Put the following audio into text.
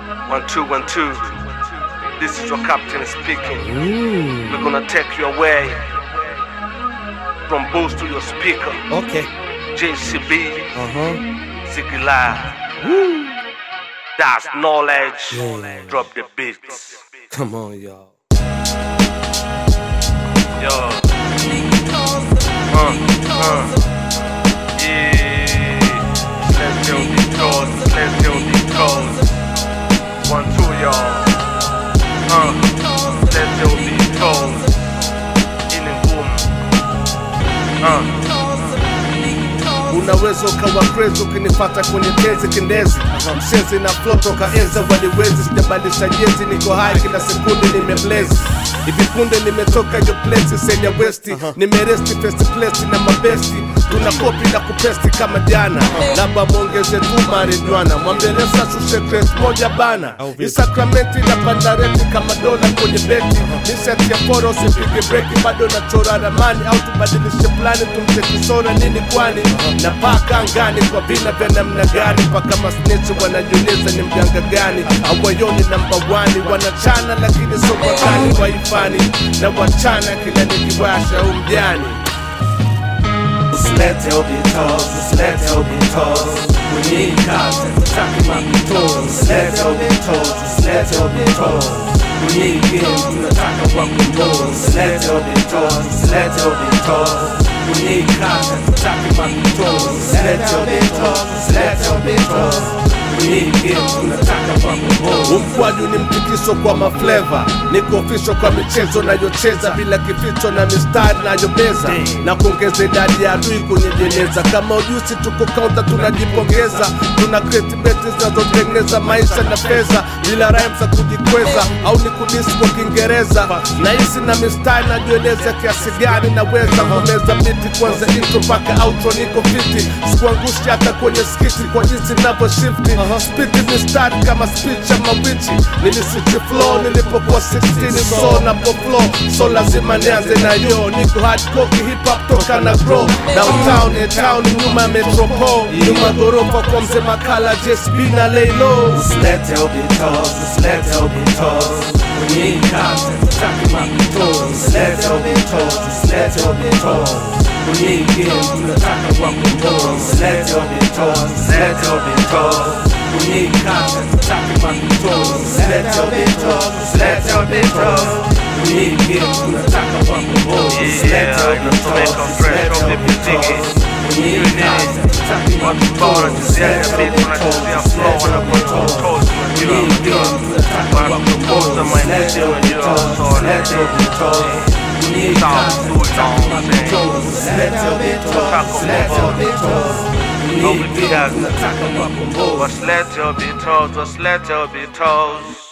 1 2 1 2. This is your captain speaking. We're gonna take you away from boost to your speaker. Okay. JCB. Ziggy Live. That's knowledge. Yeah. Drop the beats. Come on, y'all. Yo. Yeah. Let's do these toes. Let's do these toes. 1 2 y'all. Let's do these toes. In and boom. Unaweza ukawa crazy ukinipata kwenye tezi kindezi mshenzi na flow toka enza waliwezi sijabadilisha jezi niko high kila sekunde nimeblaze hivi punde nimetoka yo place senya westi nimeresti first place na mabesti tunakopi na kupesti kama jana labda mwongeze tu marijuana mwambeleza shushe crest moja bana isakramenti na pandareti kama dola kwenye beti niseti ya foro sipige breki bado na chora ramani au tubadilishe plani tumtekisona nini kwani na paka angani kwa vina vya namna gani paka masnitch wanajiuliza ni mganga gani awayoni number 1 wanachana lakini so wakani waifani na wachana kila nikiwasha umjani Usilete obitoz, usilete obitoz. We need content, tutaki mapitoz. Usilete obitoz, usilete obitoz. We need games, tunataka wakumboz. Usilete obitoz, usilete obitoz. We need content, tutaki mapitoz. Usilete obitoz, usilete obitoz. We need games, tunataka wakumboz. Umkwaju ni mtikiso kwa mafleva niko official kwa michezo nayocheza bila kificho na mistari nayobeza na kuongeza idadi ya adui kwenye jeneza kama ujusi tuko counter tunajipongeza tuna create beti zinazotengeneza maisha na pesa bila rhymes za kujikweza au ni kudisi kwa Kiingereza na hisi na mistari najieleza kiasi gani naweza kumeza biti kwanza intro mpaka outro niko fiti sikuangushi hata kwenye skiti kwa jinsi ninavyo shifti spiti mistari kama speech ama wichi niliswitch flow nilipokuwa 16 so napo flow so lazima nianze na yo niko hardcore hip hop toka na grow downtown a town nyuma metropole nyuma gorofa kwa mzee Makala JSB na lay low Usilete obitoz, usilete obitoz. We need content, tutaki mapitoz. Usilete obitoz, usilete obitoz. We need games, tunataka wakumboz. Usilete obitoz, usilete obitoz. We need content, tutaki mapitoz. Usilete obitoz, usilete obitoz. We need games, tunataka wakumboz. Usilete obitoz, usilete obitoz. We need content, tutaki mapitoz. Usilete obitoz, usilete obitoz. We need games, tunataka wakumboz. Usilete obitoz, usilete obitoz. We need content, tutaki mapitoz. Usilete obitoz, usilete obitoz. We need games, tunataka wakumboz. Let's let your be told, let's let your be told.